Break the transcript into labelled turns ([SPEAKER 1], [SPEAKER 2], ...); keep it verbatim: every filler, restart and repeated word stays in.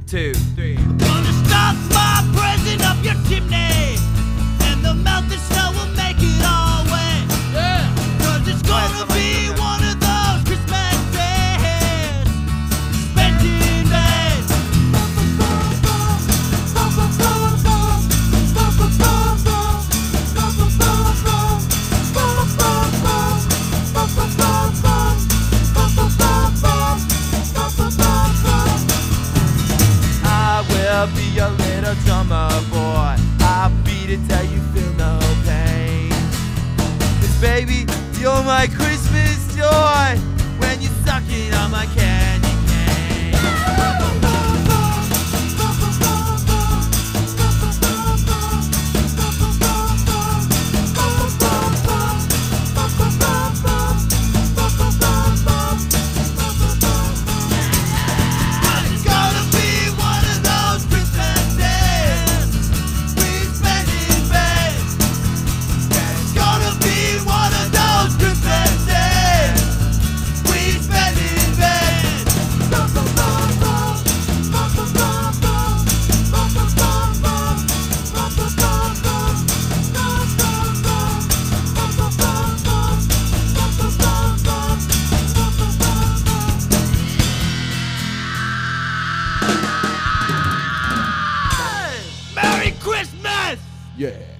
[SPEAKER 1] two, three.
[SPEAKER 2] Gonna stop my present up your chimney, and the melted snow will make it all wet.
[SPEAKER 1] Yeah.
[SPEAKER 2] Cause it's gonna be one of those Christmas days spent in bed.
[SPEAKER 1] I will be your little drummer boy. I'll beat it till you feel no pain. 'Cause baby, you're my Christmas joy when you're sucking on my candy cane.
[SPEAKER 2] It's gonna be one of those Christmas days we spend in bed. It's gonna be one of those Christmas days we spend in bed. Merry Christmas!
[SPEAKER 1] Yeah.